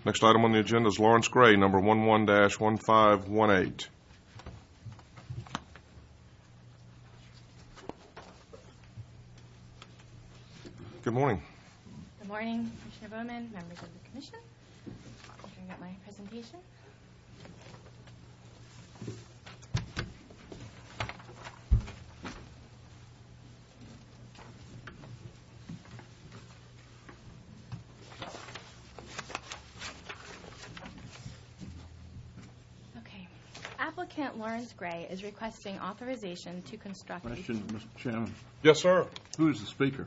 Next item on the agenda is Lawrence Gray, number 11-1518. Good morning. Good morning, Commissioner Bowman, members of the Commission. I'll bring up my presentation. Okay. Applicant Lawrence Gray is requesting authorization to construct Question, Mr. Chairman. Yes, sir. Who is the speaker?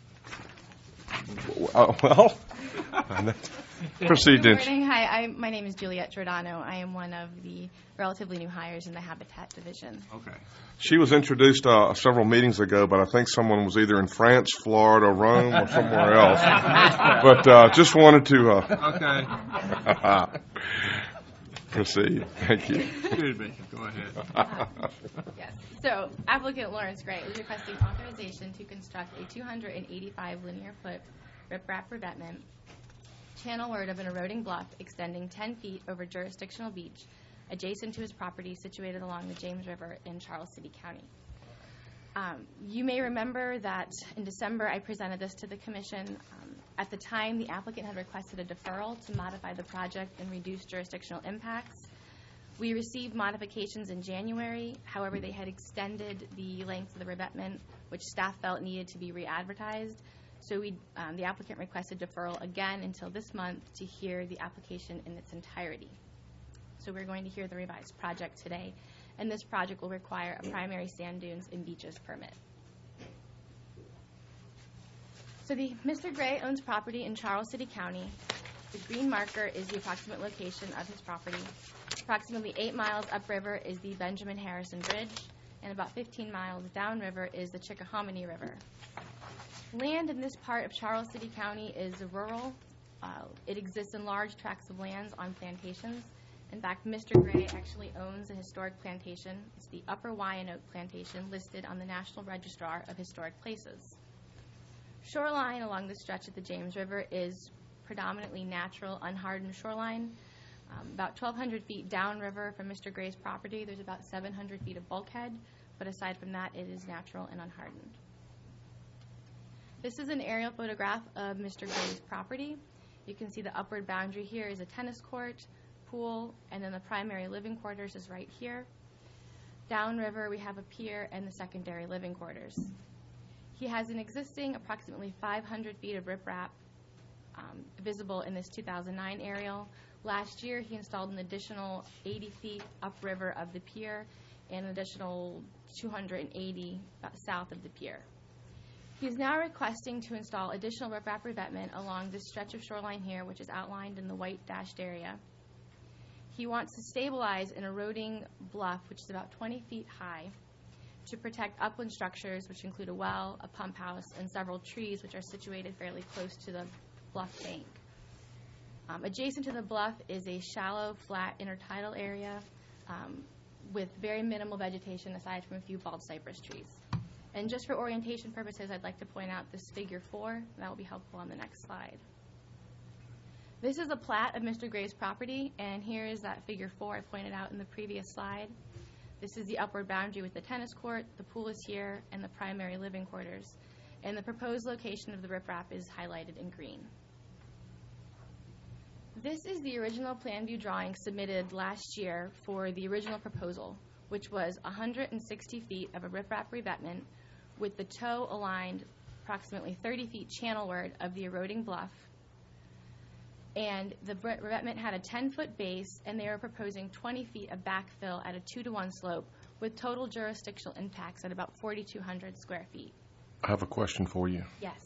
Well, proceed. Good morning. Hi, my name is Juliet Giordano. I am one of the relatively new hires in the Habitat Division. Okay. She was introduced several meetings ago, but I think someone was either in France, Florida, Rome, or somewhere else. But just wanted to Okay. proceed. Thank you. Excuse me. Go ahead. Yes. So, applicant Lawrence Gray is requesting authorization to construct a 285 linear foot riprap revetment channelward of an eroding bluff extending 10 feet over jurisdictional beach adjacent to his property situated along the James River in Charles City County. You may remember that in December I presented this to the Commission. At the time, the applicant had requested a deferral to modify the project and reduce jurisdictional impacts. We received modifications in January. However, they had extended the length of the revetment, which staff felt needed to be re-advertised. So the applicant requested deferral again until this month to hear the application in its entirety. So we're going to hear the revised project today, and this project will require a primary sand dunes and beaches permit. So Mr. Gray owns property in Charles City County. The green marker is the approximate location of his property. Approximately 8 miles upriver is the Benjamin Harrison Bridge, and about 15 miles downriver is the Chickahominy River. Land in this part of Charles City County is rural. It exists in large tracts of lands on plantations. In fact, Mr. Gray actually owns a historic plantation. It's the Upper Wyandotte Plantation, listed on the National Registrar of Historic Places. Shoreline along the stretch of the James River is predominantly natural, unhardened shoreline. About 1,200 feet downriver from Mr. Gray's property, there's about 700 feet of bulkhead, but aside from that, it is natural and unhardened. This is an aerial photograph of Mr. Gray's property. You can see the upward boundary here is a tennis court, pool, and then the primary living quarters is right here. Downriver, we have a pier and the secondary living quarters. He has an existing approximately 500 feet of riprap visible in this 2009 aerial. Last year, he installed an additional 80 feet upriver of the pier and an additional 280 south of the pier. He is now requesting to install additional riprap revetment along this stretch of shoreline here, which is outlined in the white dashed area. He wants to stabilize an eroding bluff, which is about 20 feet high, to protect upland structures, which include a well, a pump house, and several trees, which are situated fairly close to the bluff bank. Adjacent to the bluff is a shallow, flat intertidal area with very minimal vegetation aside from a few bald cypress trees. And just for orientation purposes, I'd like to point out this figure 4. That will be helpful on the next slide. This is a plat of Mr. Gray's property, and here is that figure 4 I pointed out in the previous slide. This is the upward boundary with the tennis court, the pool is here, and the primary living quarters. And the proposed location of the riprap is highlighted in green. This is the original plan view drawing submitted last year for the original proposal, which was 160 feet of a riprap revetment with the toe aligned approximately 30 feet channelward of the eroding bluff. And the revetment had a 10-foot base, and they were proposing 20 feet of backfill at a 2-to-1 slope with total jurisdictional impacts at about 4,200 square feet. I have a question for you. Yes.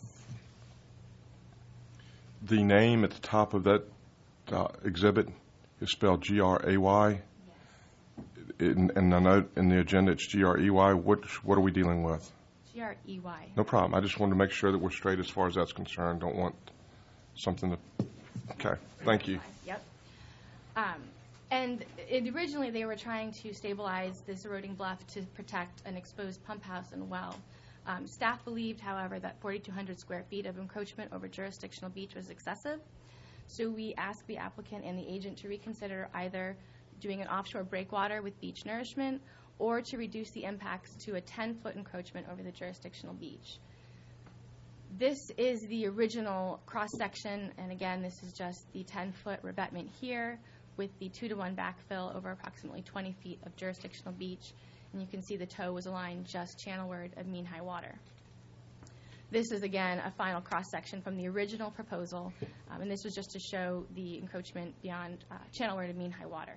The name at the top of that exhibit is spelled G-R-A-Y. Yes. And I know in the agenda it's G-R-E-Y. What are we dealing with? G-R-E-Y. No problem. I just wanted to make sure that we're straight as far as that's concerned. Don't want something to... Okay. Thank you. Yep. And originally they were trying to stabilize this eroding bluff to protect an exposed pump house and well. Staff believed, however, that 4,200 square feet of encroachment over jurisdictional beach was excessive. So we ask the applicant and the agent to reconsider either doing an offshore breakwater with beach nourishment or to reduce the impacts to a 10-foot encroachment over the jurisdictional beach. This is the original cross-section, and again, this is just the 10-foot revetment here with the 2-to-1 backfill over approximately 20 feet of jurisdictional beach, and you can see the toe was aligned just channelward of mean high water. This is, again, a final cross-section from the original proposal, and this was just to show the encroachment beyond channelward of mean high water.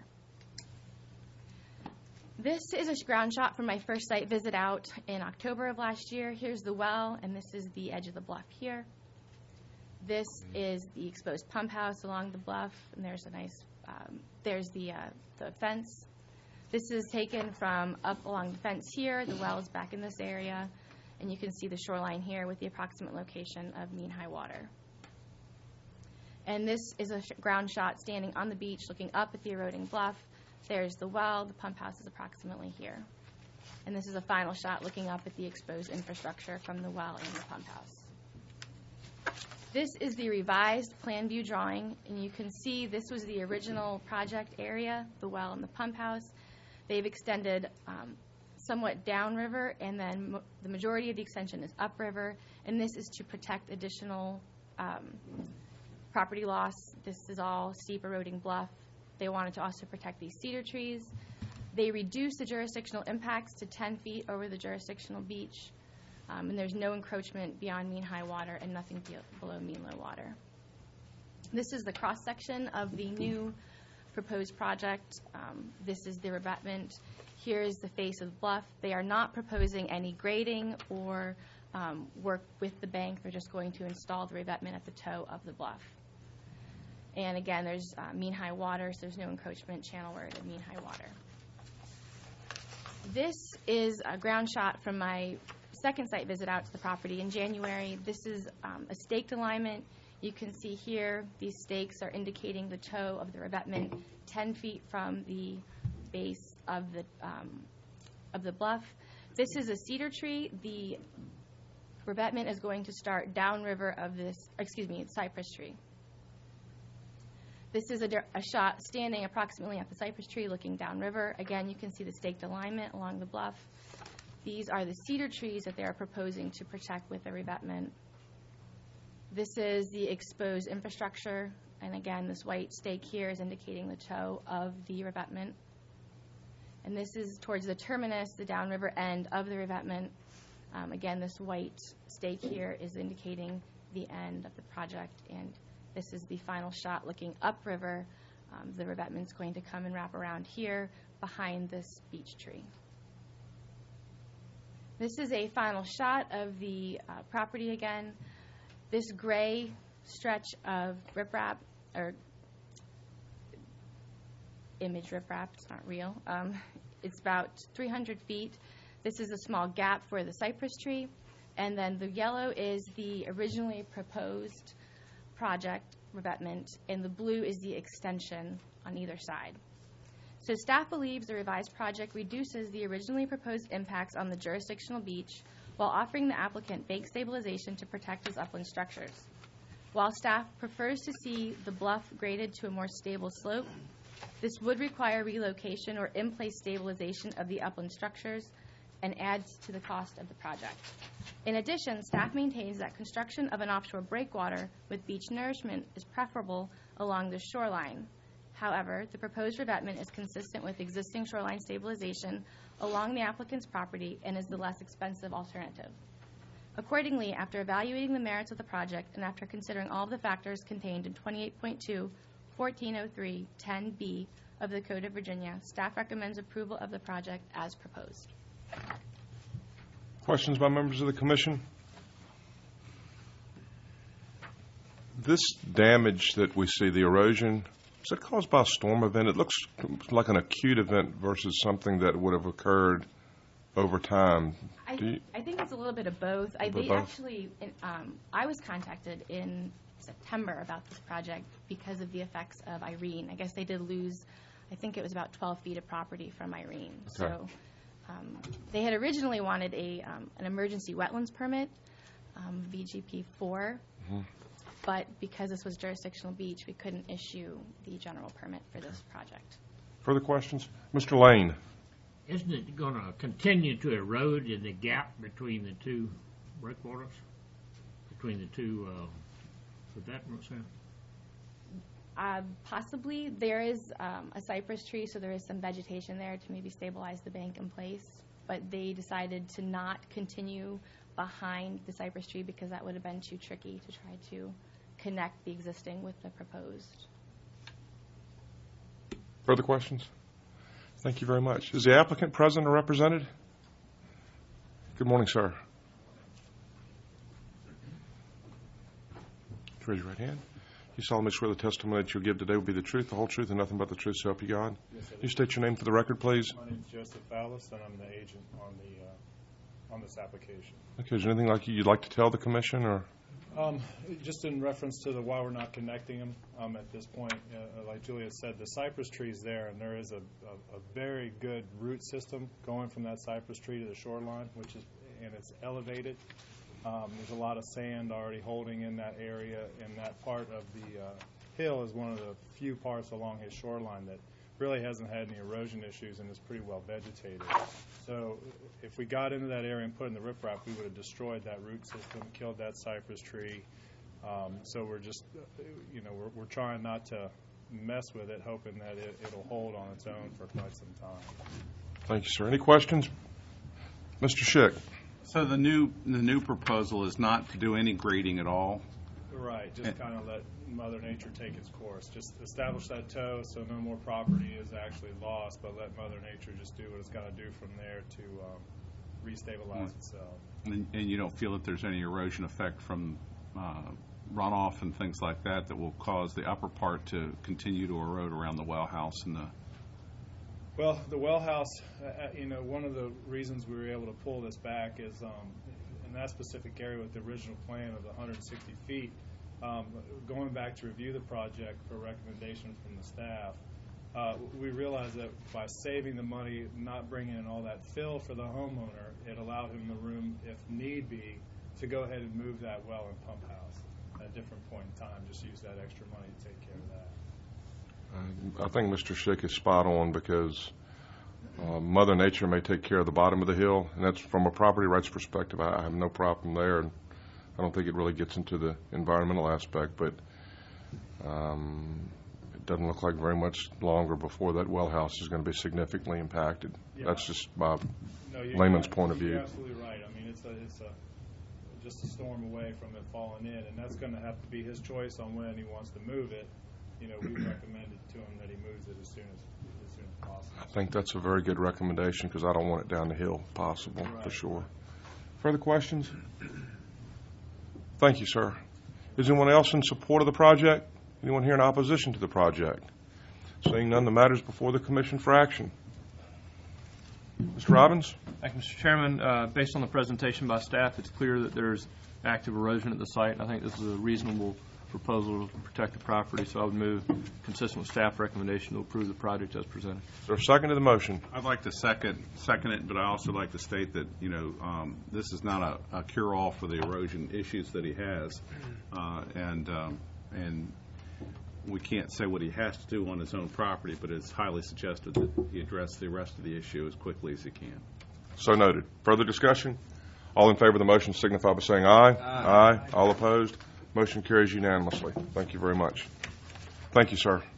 This is a ground shot from my first site visit out in October of last year. Here's the well, and this is the edge of the bluff here. This is the exposed pump house along the bluff, and there's a nice, there's the fence. This is taken from up along the fence here. The well is back in this area, and you can see the shoreline here with the approximate location of mean high water. And this is a ground shot standing on the beach looking up at the eroding bluff. There's the well. The pump house is approximately here. And this is a final shot looking up at the exposed infrastructure from the well and the pump house. This is the revised plan view drawing, and you can see this was the original project area, the well and the pump house. They've extended somewhat downriver, and then the majority of the extension is upriver, and this is to protect additional property loss. This is all steep eroding bluff. They wanted to also protect these cedar trees. They reduced the jurisdictional impacts to 10 feet over the jurisdictional beach, and there's no encroachment beyond mean high water and nothing below mean low water. This is the cross-section of the new proposed project. This is the revetment. Here is the face of the bluff. They are not proposing any grading or work with the bank. They're just going to install the revetment at the toe of the bluff. And again, there's mean high water, so there's no encroachment channelward of mean high water. This is a ground shot from my second site visit out to the property in January. This is a staked alignment. You can see here these stakes are indicating the toe of the revetment 10 feet from the base of the bluff. This is a cedar tree. The revetment is going to start downriver of this, cypress tree. This is a shot standing approximately at the cypress tree looking downriver. Again, you can see the staked alignment along the bluff. These are the cedar trees that they are proposing to protect with the revetment. This is the exposed infrastructure, and again, this white stake here is indicating the toe of the revetment. And this is towards the terminus, the downriver end of the revetment. Again, this white stake here is indicating the end of the project, and this is the final shot looking upriver. The revetment's going to come and wrap around here behind this beech tree. This is a final shot of the property again. This gray stretch of riprap, or image riprap, it's not real. It's about 300 feet. This is a small gap for the cypress tree. And then the yellow is the originally proposed project revetment, and the blue is the extension on either side. So staff believes the revised project reduces the originally proposed impacts on the jurisdictional beach while offering the applicant bank stabilization to protect his upland structures. While staff prefers to see the bluff graded to a more stable slope, this would require relocation or in-place stabilization of the upland structures and adds to the cost of the project. In addition, staff maintains that construction of an offshore breakwater with beach nourishment is preferable along the shoreline. However, the proposed revetment is consistent with existing shoreline stabilization along the applicant's property and is the less expensive alternative. Accordingly, after evaluating the merits of the project and after considering all of the factors contained in 28.2, 1403, 10B of the Code of Virginia, staff recommends approval of the project as proposed. Questions by members of the commission? This damage that we see, the erosion, is it caused by a storm event? It looks like an acute event versus something that would have occurred over time. I think it's a little bit of both. I was contacted in September about this project because of the effects of Irene. I guess they did lose, I think it was about 12 feet of property from Irene. Okay. So they had originally wanted an emergency wetlands permit, VGP 4. Mm-hmm. but because this was jurisdictional beach, we couldn't issue the general permit for this project. Further questions? Mr. Lane? Isn't it going to continue to erode in the gap between the two breakwaters? Between the two, would that make sense? Possibly. There is a cypress tree, so there is some vegetation there to maybe stabilize the bank in place, but they decided to not continue behind the cypress tree because that would have been too tricky to try to connect the existing with the proposed. Further questions? Thank you very much. Is the applicant present or represented? Good morning, sir. Raise your right hand. You solemnly swear the testimony that you'll give today will be the truth, the whole truth, and nothing but the truth, so help you God? Yes, I do. You state your name for the record, please. My name is Joseph Fallis, and I'm the agent on this application. Okay, is there anything you'd like to tell the commission, or? Just in reference to why we're not connecting them at this point, like Julia said, the cypress tree is there, and there is a very good root system going from that cypress tree to the shoreline, and it's elevated. There's a lot of sand already holding in that area, and that part of the hill is one of the few parts along his shoreline that really hasn't had any erosion issues and is pretty well vegetated. So if we got into that area and put in the riprap, we would have destroyed that root system, killed that cypress tree. So we're just, we're trying not to mess with it, hoping that it'll hold on its own for quite some time. Thank you, sir. Any questions? Mr. Schick. So the new proposal is not to do any grading at all? Right, just kind of let Mother Nature take its course. Just establish that toe so no more property is actually lost, but let Mother Nature just do what it's got to do from there to restabilize itself. And you don't feel that there's any erosion effect from runoff and things like that that will cause the upper part to continue to erode around the well house and the... Well, the well house, one of the reasons we were able to pull this back is in that specific area with the original plan of the 160 feet, going back to review the project for recommendation from the staff, we realized that by saving the money, not bringing in all that fill for the homeowner, it allowed him the room, if need be, to go ahead and move that well and pump house at a different point in time, just use that extra money to take care of that. I think Mr. Schick is spot on because Mother Nature may take care of the bottom of the hill, and that's from a property rights perspective. I have no problem there, and I don't think it really gets into the environmental aspect, but it doesn't look like very much longer before that well house is going to be significantly impacted. Yeah. That's just my layman's point of view. You're absolutely right. I mean, it's just a storm away from it falling in, and that's going to have to be his choice on when he wants to move it. We recommended to him that he moves it as soon as possible. I think that's a very good recommendation because I don't want it down the hill possible, right. For sure. Further questions? Thank you, sir. Is anyone else in support of the project? Anyone here in opposition to the project? Seeing none, the matter is before the Commission for action. Mr. Robbins? Thank you, Mr. Chairman. Based on the presentation by staff, it's clear that there's active erosion at the site. I think this is a reasonable proposal to protect the property, so I would move, consistent with staff recommendation, to approve the project as presented. Is there a second to the motion? I'd like to second it, but I also like to state that this is not a cure-all for the erosion issues that he has, and we can't say what he has to do on his own property, but it's highly suggested that he address the rest of the issue as quickly as he can. So noted. Further discussion? All in favor of the motion signify by saying aye. Aye. All opposed? Motion carries unanimously. Thank you very much. Thank you, sir.